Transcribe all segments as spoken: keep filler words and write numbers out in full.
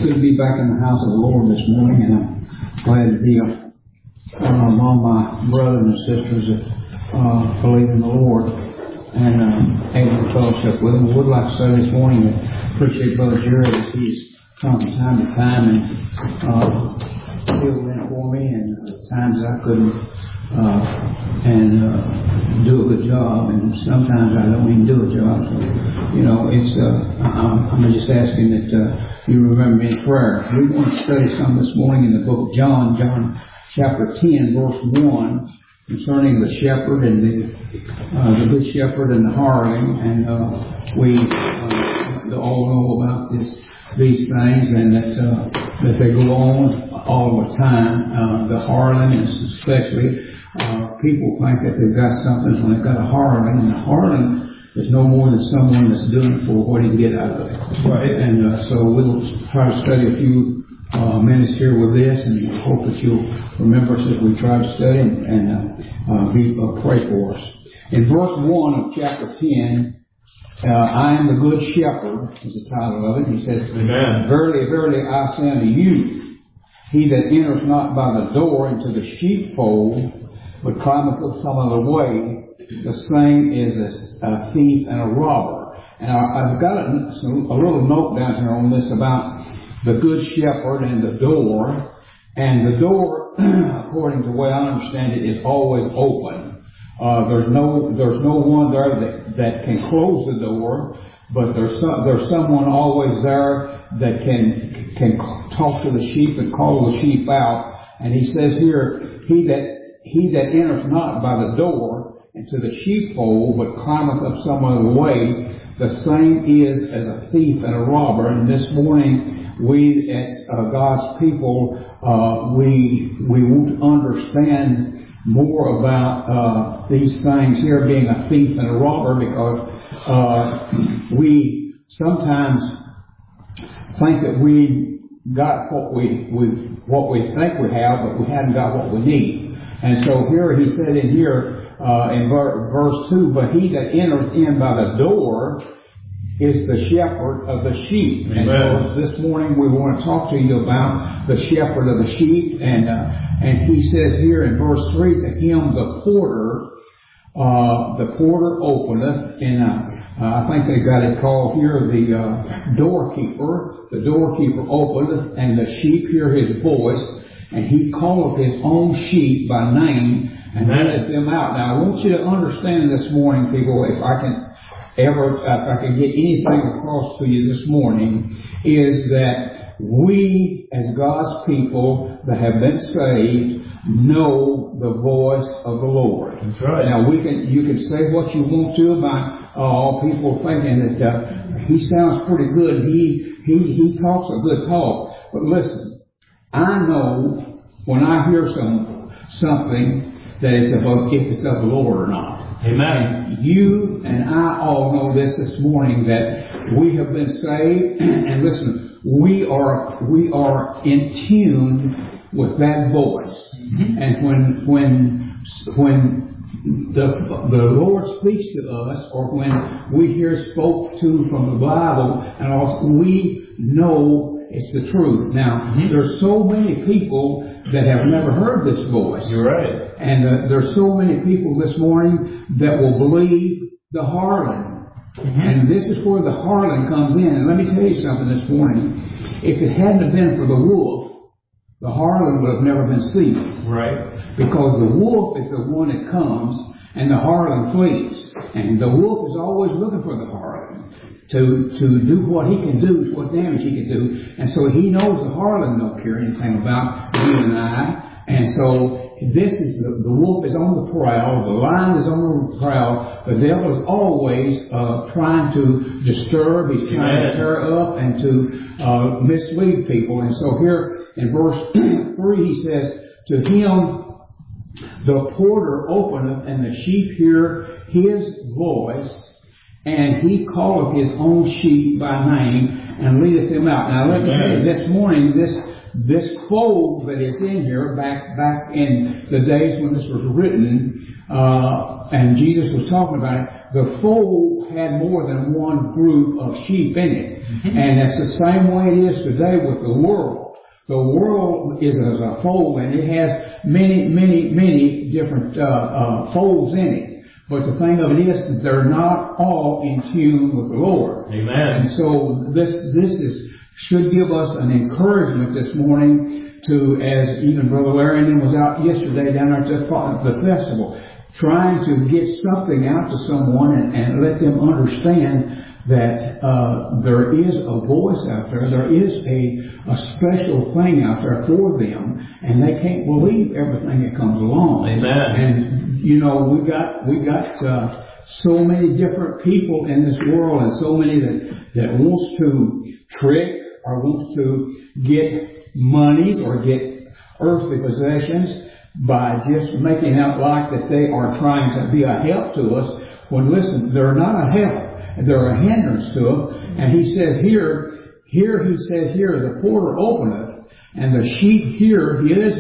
good to be back in the house of the Lord this morning, and I'm glad to be uh, among my brothers and sisters that uh, believe in the Lord and um, able to fellowship with them. I would like to say this morning that I appreciate Brother Jared as he's come from time to time and uh, filled in for me, and uh, times I couldn't uh, and uh, do a good job, and sometimes I don't even do a job. So, you know, it's uh, I'm, I'm just asking that uh, you remember me in prayer. We want to study some this morning in the book of John, John chapter ten, verse one, concerning the shepherd and the uh, the good shepherd and the hireling, and uh, we uh, all know about this these things, and that uh, that they go on all the time. Uh, the hireling, especially. Uh, people think that they've got something when they've got a hireling, and the hireling is no more than someone that's doing it for what he can get out of it. Right. And uh, so we'll try to study a few uh, minutes here with this, and hope that you'll remember us as we try to study and, and uh, uh, be, uh, pray for us. In verse one of chapter ten, uh, I am the good shepherd is the title of it. He says, Amen. Verily, verily, I say unto you, he that entereth not by the door into the sheepfold, but climbeth up some other way, the same is a, a thief and a robber. And I, I've got a, some, a little note down here on this about the good shepherd and the door. And the door, according to the way I understand it, is always open. Uh, there's no there's no one there that, that can close the door, but there's some, there's someone always there that can can talk to the sheep and call the sheep out. And he says here, he that He that entereth not by the door into the sheepfold, but climbeth up some other way, the same is as a thief and a robber. And this morning, we as uh, God's people, uh, we we want to understand more about uh, these things here being a thief and a robber, because uh, we sometimes think that we got what we we what we think we have, but we haven't got what we need. And so here he said in here, uh, in ver- verse two, but he that entereth in by the door is the shepherd of the sheep. Amen. And so this morning we want to talk to you about the shepherd of the sheep. And, uh, and he says here in verse three, to him the porter, uh, the porter openeth, and, uh, uh, I think they got it called here the, uh, doorkeeper. The doorkeeper openeth, and the sheep hear his voice. And he calleth his own sheep by name and leadeth them out. Now, I want you to understand this morning, people, if I can ever, if I can get anything across to you this morning, is that we, as God's people that have been saved, know the voice of the Lord. That's right. Now, we can, you can say what you want to about uh, people thinking that uh, he sounds pretty good. He, he, he talks a good talk. But listen. I know when I hear some something that is about if it's of the Lord or not. Amen. And you and I all know this this morning, that we have been saved, and listen, we are we are in tune with that voice. Mm-hmm. And when when when the the Lord speaks to us, or when we hear spoke to from the Bible, and also we know it's the truth. Now, mm-hmm. there's so many people that have never heard this voice. You're right. And uh, there's so many people this morning that will believe the hireling. Mm-hmm. And this is where the hireling comes in. And let me tell you something this morning. If it hadn't have been for the wolf, the hireling would have never been seen. Right. Because the wolf is the one that comes, and the hireling flees. And the wolf is always looking for the hireling to to do what he can do, what damage he can do. And so he knows the hireling don't care anything about you and I. And so this is the, the wolf is on the prowl, the lion is on the prowl. The devil is always uh, trying to disturb, he's trying Amen. to tear up and to uh, mislead people. And so here in verse three he says, to him the porter openeth, and the sheep hear his voice, and he calleth his own sheep by name, and leadeth them out. Now let me tell you, this morning, this this fold that is in here, back back in the days when this was written, uh, uh, and Jesus was talking about it, the fold had more than one group of sheep in it. Mm-hmm. And that's the same way it is today with the world. The world is as a fold, and it has many, many, many different uh, uh, folds in it. But the thing of it is, they're not all in tune with the Lord. Amen. And so this this is should give us an encouragement this morning to, as even Brother Larry and him was out yesterday down at the, the festival, trying to get something out to someone and, and let them understand that uh, there is a voice out there, there is a, a special thing out there for them, and they can't believe everything that comes along. Amen. And you know, we got we got uh, so many different people in this world, and so many that that wants to trick or wants to get monies or get earthly possessions by just making out like that they are trying to be a help to us. When listen, they're not a help. They're a hindrance to them. And he says here, here he says here, the porter openeth, and the sheep hear his,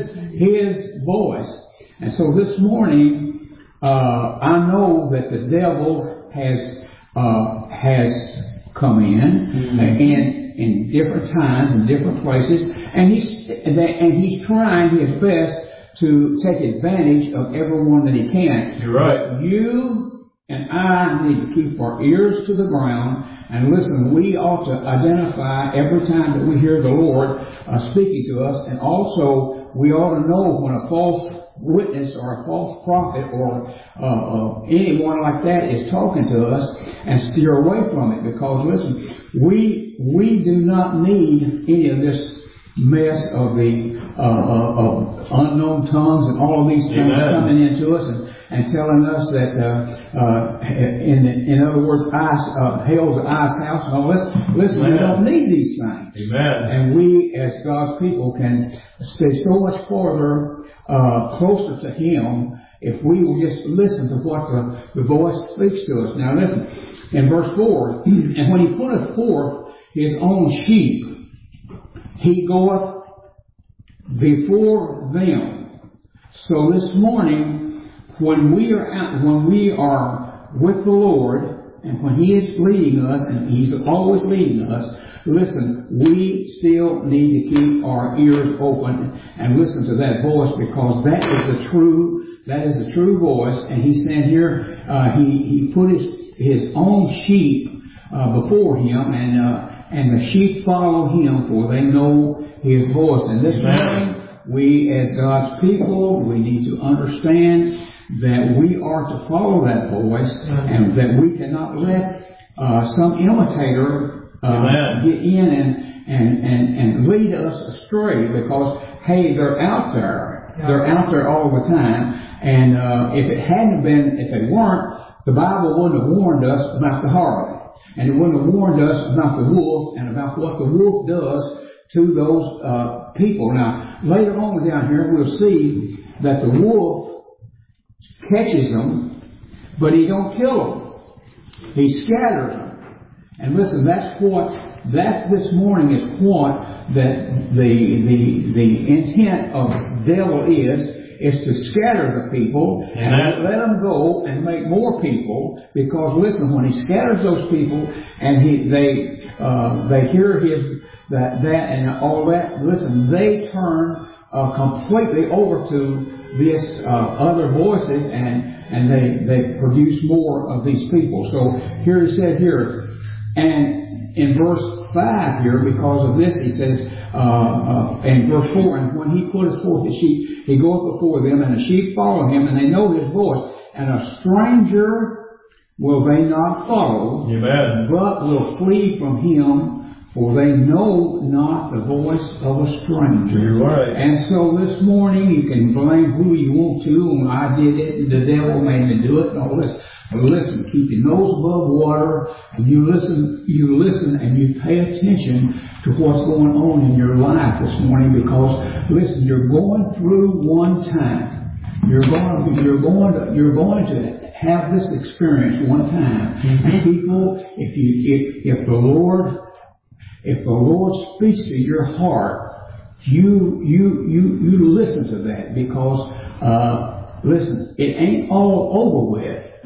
his voice. And so this morning, uh, I know that the devil has, uh, has come in, mm-hmm. in, in different times, in different places, and he's, and he's trying his best to take advantage of everyone that he can. You're right. But you and I need to keep our ears to the ground and listen. We ought to identify every time that we hear the Lord uh, speaking to us, and also we ought to know when a false witness or a false prophet or uh, uh, anyone like that is talking to us, and steer away from it. Because listen, we we do not need any of this mess of the uh, uh, of unknown tongues and all of these things Amen. Coming into us and, and telling us that uh, uh, in in other words, ice, uh, hell's an ice house. No, listen, listen we don't need these things. Amen. And we, as God's people, can stay so much farther uh, closer to Him if we will just listen to what the, the voice speaks to us. Now, listen in verse four. And when He putteth forth His own sheep, He goeth before them. So this morning, when we are out, when we are with the Lord, and when He is leading us, and He's always leading us, listen, we still need to keep our ears open and listen to that voice, because that is the true, that is the true voice. And He's saying here, uh, He He put His His own sheep uh, before Him, and uh, and the sheep follow Him, for they know His voice. And this morning, we as God's people, we need to understand that we are to follow that voice, and that we cannot let uh, some imitator uh, get in and, and, and, and lead us astray, because, hey, they're out there. They're out there all the time. And uh, if it hadn't been, if they weren't, the Bible wouldn't have warned us about the harlot. And it wouldn't have warned us about the wolf and about what the wolf does to those uh, people. Now, later on down here, we'll see that the wolf catches them, but he don't kill them. He scatters them. And listen, that's what, that's this morning is what that the the the intent of the devil is, is to scatter the people and Amen. Let them go and make more people. Because listen, when he scatters those people and he they uh, they hear his that that and all that, listen, they turn uh, completely over to this uh, other voices, and and they they produce more of these people. So here he said here, and in verse five here, because of this, he says. Uh, uh, in verse four, and when He putteth forth the sheep, He goeth before them, and the sheep follow Him, and they know His voice. And a stranger will they not follow, Amen. But will flee from him, for they know not the voice of a stranger. You're right. And so this morning, you can blame who you want to, and I did it, and the devil made me do it, and all this. But listen, keep your nose above water, and you listen, you listen, and you pay attention to what's going on in your life this morning, because listen, you're going through one time. You're going, you're going to, you're going to have this experience one time. Mm-hmm. And people, if you, if, if the Lord, if the Lord speaks to your heart, you, you, you, you listen to that, because, uh, listen, it ain't all over with.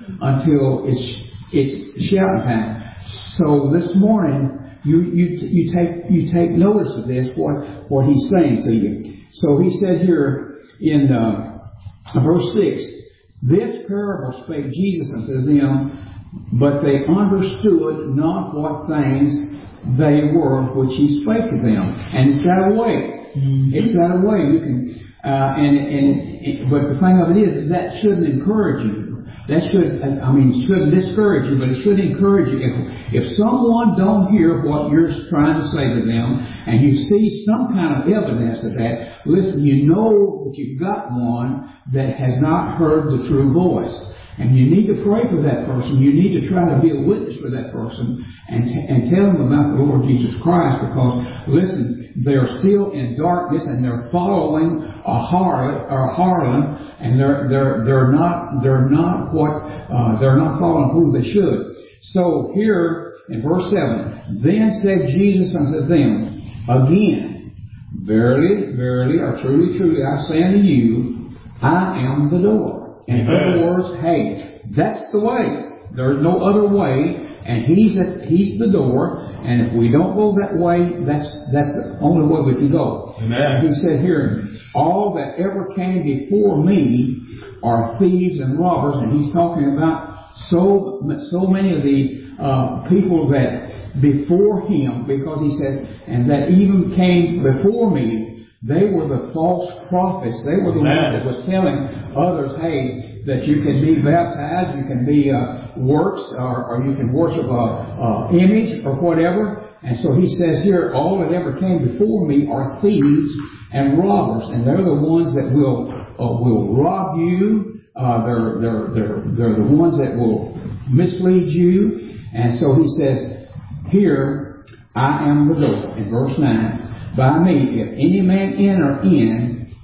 until it's it's shouting time. So this morning, you you you take you take notice of this, what what he's saying to you. So he said here in uh, verse six, this parable spake Jesus unto them, but they understood not what things they were which he spake to them. And it's that way. Mm-hmm. It's that way. You can, uh, and and but the thing of it is that shouldn't encourage you. That should, I mean, it shouldn't discourage you, but it should encourage you. If, if someone don't hear what you're trying to say to them, and you see some kind of evidence of that, listen, you know that you've got one that has not heard the true voice. And you need to pray for that person. You need to try to be a witness for that person and, and tell them about the Lord Jesus Christ, because, listen, they're still in darkness and they're following a harlot or a harlot. And they're they're they're not they're not what uh, they're not following who they should. So here in verse seven, then said Jesus unto them again, verily, verily, or truly, truly, I say unto you, I am the door. In other words, hey, that's the way. There's no other way, and He's the, He's the door. And if we don't go that way, that's that's the only way we can go. Amen. He said here, all that ever came before me are thieves and robbers. And he's talking about so so many of the uh, people that before him, because he says, and that even came before me, they were the false prophets. They were the ones that was telling others, hey, that you can be baptized, you can be uh, works, or, or you can worship a, a image or whatever. And so he says here, all that ever came before me are thieves and robbers, and they're the ones that will uh, will rob you. Uh, they're they're they're they're the ones that will mislead you. And so he says, "Here I am the door." In verse nine, by me, if any man enter in,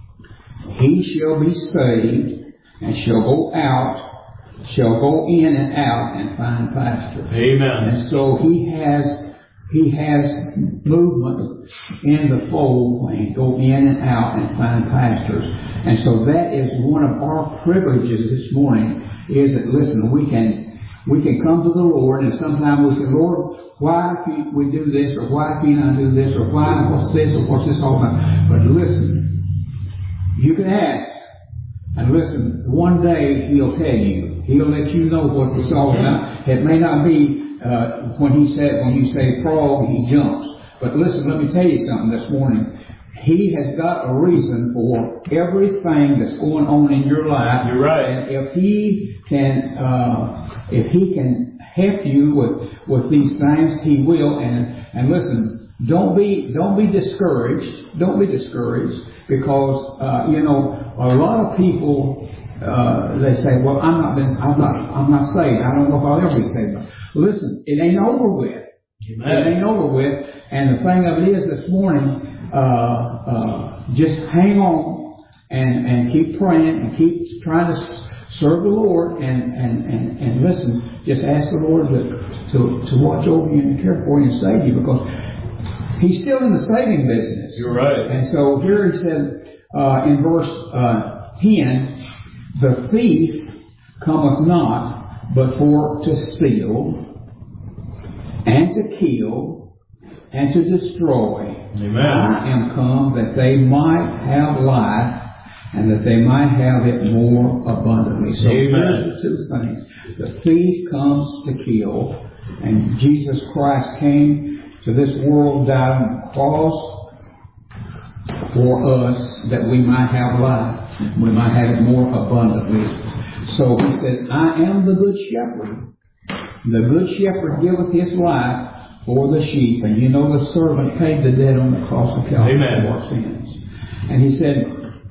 he shall be saved, and shall go out, shall go in and out, and find pasture. Amen. And so he has. He has movement in the fold and go in and out and find pastors. And so that is one of our privileges this morning, is that, listen, we can we can come to the Lord, and sometimes we say, Lord, why can't we do this, or why can't I do this, or why, what's this, or what's this all about? But listen, you can ask, and listen, one day He'll tell you. He'll let you know what it's all about. It may not be Uh, when he said, when you say frog, he jumps. But listen, let me tell you something this morning. He has got a reason for everything that's going on in your life. You're right. And if he can, uh, if he can help you with with these things, he will. And and listen, don't be don't be discouraged. Don't be discouraged, because uh, you know, a lot of people uh, they say, well, I'm not been, I'm not I'm not saved. I don't know if I'll ever be saved. Listen, it ain't over with. Amen. It ain't over with. And the thing of it is, this morning, uh, uh, just hang on and, and keep praying and keep trying to serve the Lord, and, and, and, and listen, just ask the Lord to, to, to watch over you and care for you and save you, because He's still in the saving business. You're right. And so here he said uh, in verse uh, ten, the thief cometh not, but for to steal, and to kill, and to destroy. Amen. I am come that they might have life, and that they might have it more abundantly. So Amen. Here's the two things. The thief comes to kill, and Jesus Christ came to this world, died on the cross for us, that we might have life, we might have it more abundantly. So he says, I am the good shepherd. The good shepherd giveth his life for the sheep. And you know the servant paid the debt on the cross of Calvary for our sins. And he said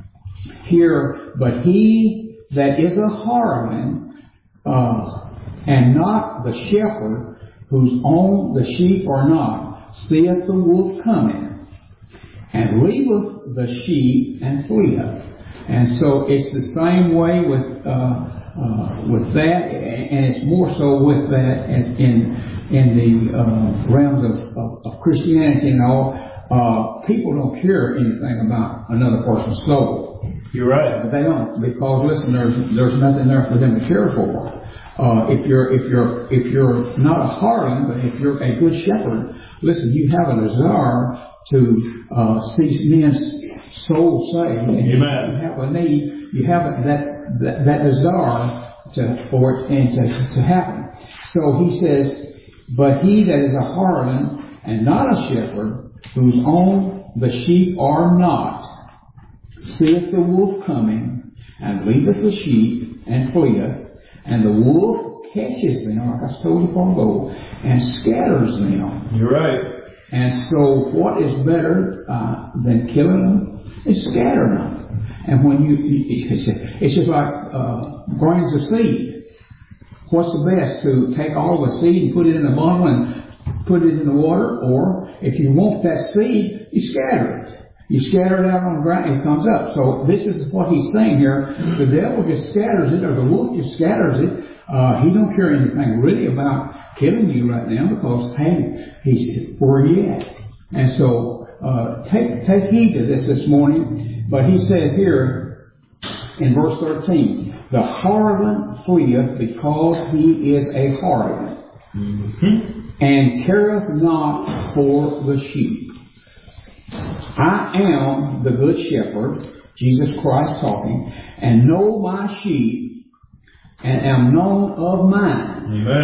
here, but he that is a hireling, uh, and not the shepherd, whose own the sheep are not, seeth the wolf coming, and leaveth the sheep and fleeth. And so it's the same way with uh, uh, with that, and it's more so with that as in in the uh, realms of, of, of Christianity and all. Uh, people don't care anything about another person's soul. You're right. But they don't, because listen, there's there's nothing there for them to care for. Uh, if you're, if you're, if you're not a hireling, but if you're a good shepherd, listen, you have a desire to, uh, see men's souls saved. And Amen. You have a need, you have that, that, that desire to, for it and to, to happen. So he says, but he that is a hireling and not a shepherd, whose own the sheep are not, seeth the wolf coming, and leaveth the sheep, and fleeth. And the wolf catches them, like I told you before ago, and scatters them. You're right. And so what is better uh, than killing them is scattering them. And when you, it's just like uh, grains of seed. What's the best? To take all the seed and put it in a bundle and put it in the water? Or if you want that seed, you scatter it. You scatter it out on the ground, it comes up. So this is what he's saying here. The devil just scatters it, or the wolf just scatters it. Uh, he don't care anything really about killing you right now because, hey, he's where he at. And so uh, take take heed to this this morning. But he says here in verse thirteen, the hireling fleeth because he is a hireling, mm-hmm. and careth not for the sheep. I am the good shepherd, Jesus Christ talking, and know my sheep, and am known of mine.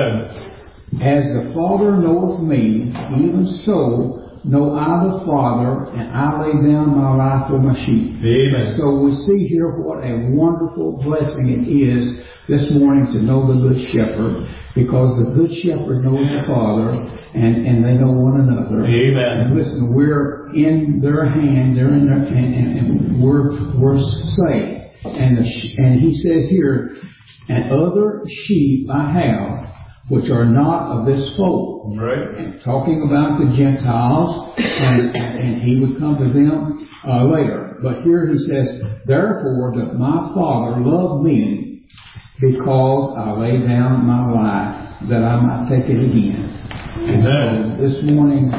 Amen. As the Father knoweth me, even so know I the Father, and I lay down my life for my sheep. Amen. So we see here what a wonderful blessing it is this morning to know the good shepherd, because the good shepherd knows the Father, and, and they know one another. Amen. And listen, we're in their hand, they're in their, and, and, and we're we're saved. And the, and he says here, and other sheep I have, which are not of this fold. Right. And talking about the Gentiles, and, and he would come to them uh, later. But here he says, therefore doth my Father love me, because I lay down my life that I might take it again. And so this morning,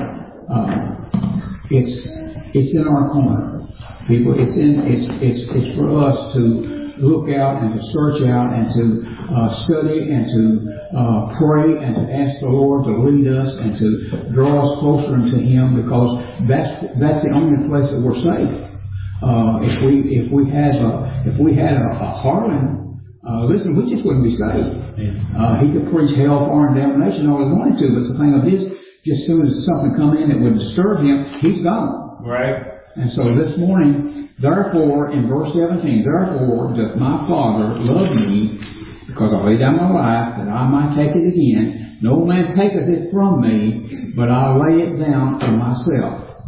uh, it's it's in our corner, people. It's in it's it's it's for us to look out and to search out and to uh, study and to uh, pray and to ask the Lord to lead us and to draw us closer into Him, because that's that's the only place that we're safe. Uh, if we if we had a if we had a, a hireling. Uh, listen, we just wouldn't be saved. Uh, he could preach hellfire and damnation all he wanted to, but the thing of it is, just as soon as something come in that would disturb him, he's gone. Right. And so this morning, therefore, in verse seventeen, therefore doth my Father love me, because I lay down my life that I might take it again. No man taketh it from me, but I lay it down for myself.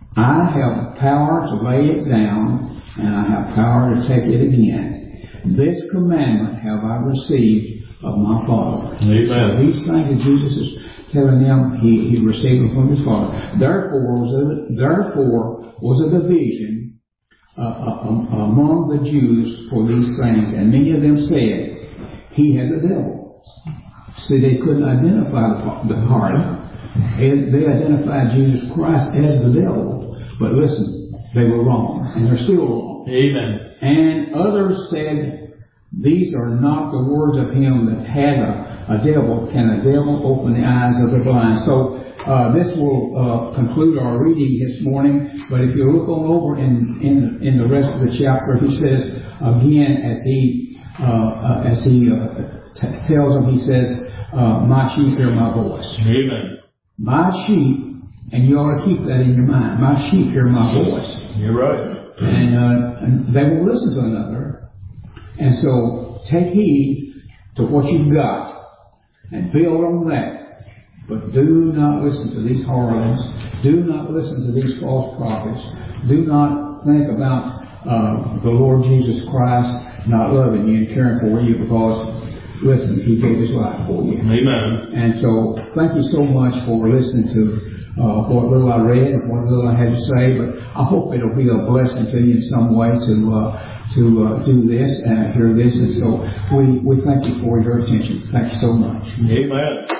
I have power to lay it down, and I have power to take it again. This commandment have I received of my Father. Amen. So these things that Jesus is telling them, he, he received them from his Father. Therefore was a, therefore was a division uh, uh, among the Jews for these things. And many of them said, he has a devil. See, they couldn't identify the, the heart. They, they identified Jesus Christ as the devil. But listen, they were wrong. And they're still wrong. Amen. And others said, these are not the words of him that had a, a devil. Can a devil open the eyes of the blind? So uh, this will uh, conclude our reading this morning. But if you look on over in, in, in the rest of the chapter, he says again, as he uh, uh, as he uh, t- tells them, he says, uh, my sheep hear my voice. Amen. My sheep, and you ought to keep that in your mind, my sheep hear my voice. You're right. And, uh, and they will listen to another. And so take heed to what you've got and build on that. But do not listen to these harlots. Do not listen to these false prophets. Do not think about uh, the Lord Jesus Christ not loving you and caring for you, because, listen, He gave His life for you. Amen. And so thank you so much for listening to Uh, what little I read and what little I had to say, but I hope it'll be a blessing to you in some way to uh, to uh, do this and hear this. And so we, we thank you for your attention. Thank you so much. Amen.